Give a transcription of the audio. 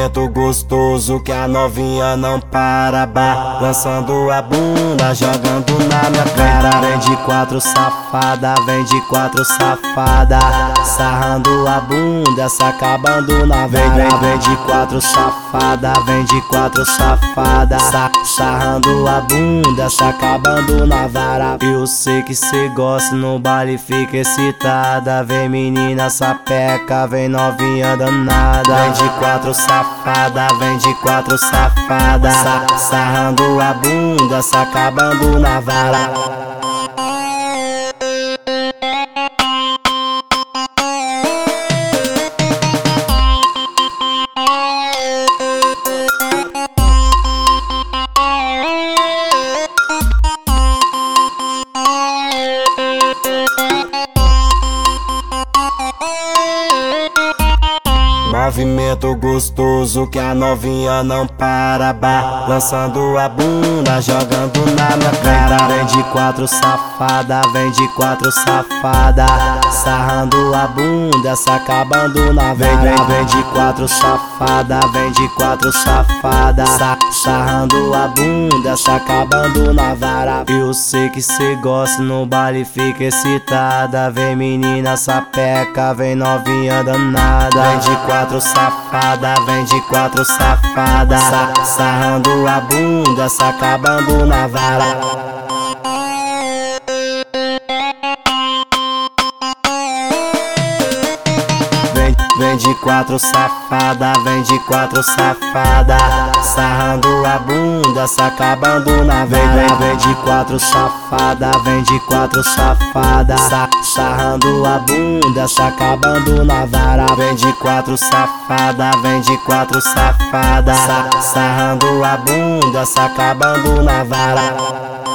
Movimento gostoso que a novinha não para, balançando a bunda, jogando na minha cara. Vem de quatro safada, vem de quatro safada, sarrando a bunda, se acabando na vara. Vem de quatro safada, vem de quatro safada, sarrando a bunda, se acabando na vara. Eu sei que cê gosta, no baile fica excitada. Vem menina sapeca, vem novinha danada. Vem de quatro safada, vem de quatro safada, sarrando a bunda, se acabando na vara. Movimento gostoso que a novinha não para, balançando a bunda, jogando na minha cara. Vem de quatro safada, vem de quatro safada, sarrando a bunda, se acabando na vara. Vem de quatro safada, vem de quatro safada, sarrando a bunda, se acabando na vara. Eu sei que cê gosta, no baile fica excitada. Vem menina sapeca, vem novinha danada. Vem de quatro safada, vem de quatro safada, sarrando a bunda, se acabando na vara. Vem de quatro safada, vem de quatro safada, sarrando a bunda, se acabando na vara. Vem de quatro safada, vem de quatro safada, sarrando a bunda, se acabando na vara. Vem de quatro safada, vem de quatro safada, sarrando a bunda, se acabando na vara.